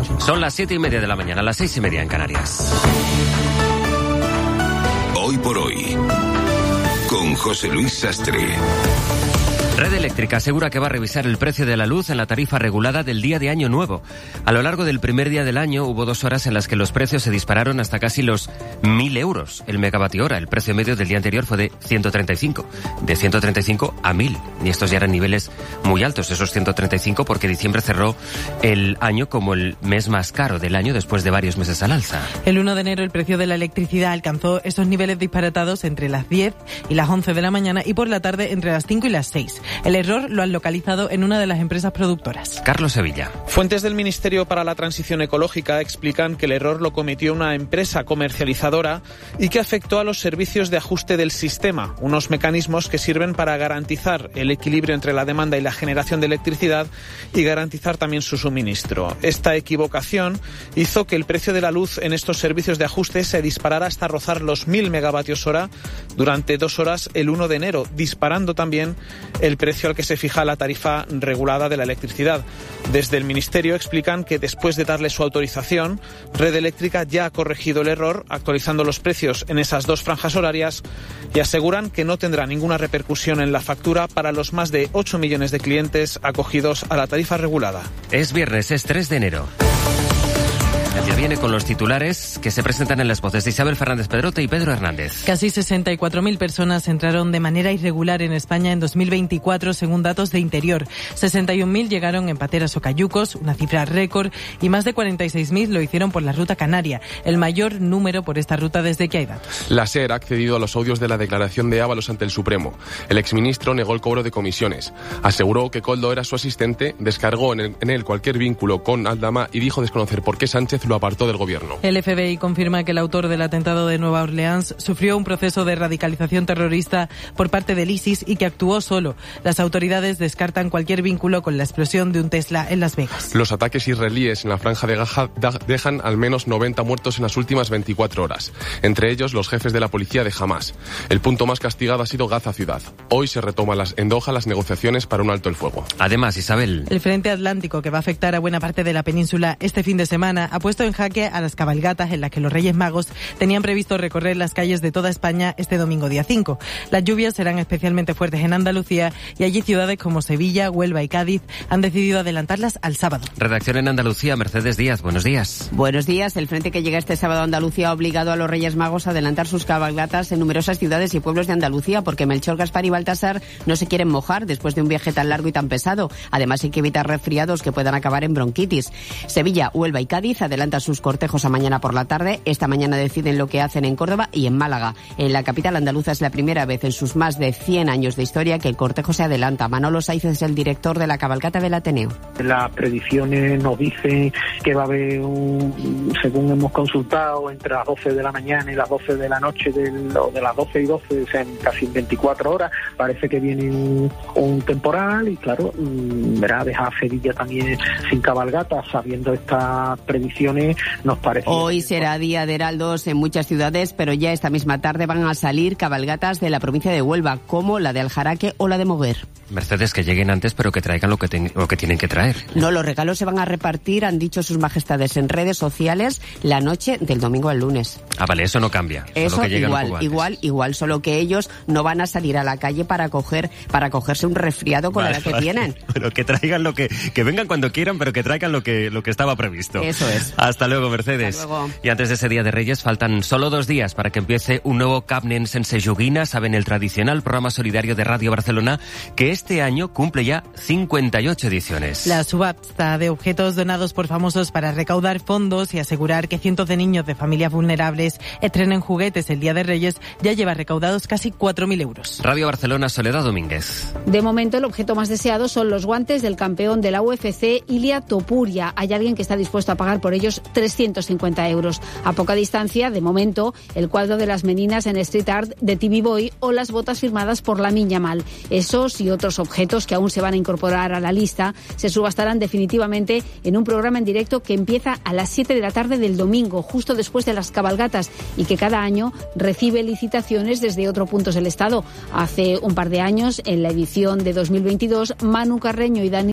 Son las 7:30 de la mañana, las 6:30 en Canarias. Hoy por hoy, con José Luis Sastre. Red Eléctrica asegura que va a revisar el precio de la luz en la tarifa regulada del día de Año Nuevo. A lo largo del primer día del año hubo 2 horas en las que los precios se dispararon hasta casi los 1.000 euros el megavatio hora. El precio medio del día anterior fue de 135. De 135 a 1.000. Y estos ya eran niveles muy altos, esos 135, porque diciembre cerró el año como el mes más caro del año después de varios meses al alza. El 1 de enero el precio de la electricidad alcanzó esos niveles disparatados entre las 10 y las 11 de la mañana y por la tarde entre las 5 y las 6. El error lo han localizado en una de las empresas productoras. Carlos Sevilla. Fuentes del Ministerio para la Transición Ecológica explican que el error lo cometió una empresa comercializadora y que afectó a los servicios de ajuste del sistema, unos mecanismos que sirven para garantizar el equilibrio entre la demanda y la generación de electricidad y garantizar también su suministro. Esta equivocación hizo que el precio de la luz en estos servicios de ajuste se disparara hasta rozar los 1.000 megavatios hora durante 2 horas el 1 de enero, disparando también el precio al que se fija la tarifa regulada de la electricidad. Desde el Ministerio explican que después de darle su autorización, Red Eléctrica ya ha corregido el error, actualizando los precios en esas 2 franjas horarias y aseguran que no tendrá ninguna repercusión en la factura para los más de 8 millones de clientes acogidos a la tarifa regulada. Es viernes, es 3 de enero. El día viene con los titulares que se presentan en las voces de Isabel Fernández Pedrote y Pedro Hernández. Casi 64.000 personas entraron de manera irregular en España en 2024, según datos de Interior. 61.000 llegaron en pateras o cayucos, una cifra récord, y más de 46.000 lo hicieron por la ruta canaria, el mayor número por esta ruta desde que hay datos. La SER ha accedido a los audios de la declaración de Ábalos ante el Supremo. El exministro negó el cobro de comisiones. Aseguró que Koldo era su asistente, descargó en él cualquier vínculo con Aldama y dijo desconocer por qué Sánchez lo apartó del gobierno. El FBI confirma que el autor del atentado de Nueva Orleans sufrió un proceso de radicalización terrorista por parte del ISIS y que actuó solo. Las autoridades descartan cualquier vínculo con la explosión de un Tesla en Las Vegas. Los ataques israelíes en la franja de Gaza dejan al menos 90 muertos en las últimas 24 horas. Entre ellos, los jefes de la policía de Hamás. El punto más castigado ha sido Gaza ciudad. Hoy se retoman en Doha las negociaciones para un alto el fuego. Además, Isabel. El frente atlántico, que va a afectar a buena parte de la península este fin de semana, ha puesto en jaque a las cabalgatas en las que los Reyes Magos tenían previsto recorrer las calles de toda España este domingo día 5. Las lluvias serán especialmente fuertes en Andalucía y allí ciudades como Sevilla, Huelva y Cádiz han decidido adelantarlas al sábado. Redacción en Andalucía, Mercedes Díaz, buenos días. Buenos días. El frente que llega este sábado a Andalucía ha obligado a los Reyes Magos a adelantar sus cabalgatas en numerosas ciudades y pueblos de Andalucía porque Melchor, Gaspar y Baltasar no se quieren mojar después de un viaje tan largo y tan pesado. Además hay que evitar resfriados que puedan acabar en bronquitis. Sevilla, Huelva y Cádiz adelantan sus cortejos a mañana por la tarde. Esta mañana deciden lo que hacen en Córdoba y en Málaga. En la capital andaluza es la primera vez en sus más de 100 años de historia que el cortejo se adelanta. Manolo Saiz es el director de la cabalgata del Ateneo. Las predicciones nos dicen que va a haber según hemos consultado, entre las 12 de la mañana y las 12 de la noche, o de las 12 y 12, o sea, en casi 24 horas, parece que viene un temporal y claro, verá, deja a Sevilla también sin cabalgata. Sabiendo estas predicciones, nos parece... Hoy será día de heraldos en muchas ciudades, pero ya esta misma tarde van a salir cabalgatas de la provincia de Huelva, como la de Aljaraque o la de Moguer. Mercedes, que lleguen antes, pero que traigan lo que tienen que traer. No, los regalos se van a repartir, han dicho sus majestades en redes sociales, la noche del domingo al lunes. Ah, vale, eso no cambia. Eso igual, solo que ellos no van a salir a la calle para cogerse un resfriado con la edad que tienen. Pero que traigan que vengan cuando quieran, pero que traigan lo que estaba previsto. Eso es. Hasta luego, Mercedes. Hasta luego. Y antes de ese Día de Reyes faltan solo 2 días para que empiece un nuevo Capnen sense Joguina, saben, el tradicional programa solidario de Radio Barcelona, que este año cumple ya 58 ediciones. La subasta de objetos donados por famosos para recaudar fondos y asegurar que cientos de niños de familias vulnerables estrenen juguetes el Día de Reyes ya lleva recaudados casi 4.000 euros. Radio Barcelona, Soledad Domínguez. De momento, el objeto más deseado son los guantes del campeón de la UFC, Ilia Topuria. Hay alguien que está dispuesto a pagar por ellos 350 euros. A poca distancia, de momento, el cuadro de las meninas en Street Art de TV Boy o las botas firmadas por Lamine Yamal. Esos y otros objetos que aún se van a incorporar a la lista se subastarán definitivamente en un programa en directo que empieza a las 7 de la tarde del domingo, justo después de las cabalgatas, y que cada año recibe licitaciones desde otros puntos del Estado. Hace un par de años, en la edición de 2022, Manu Carreño y Dani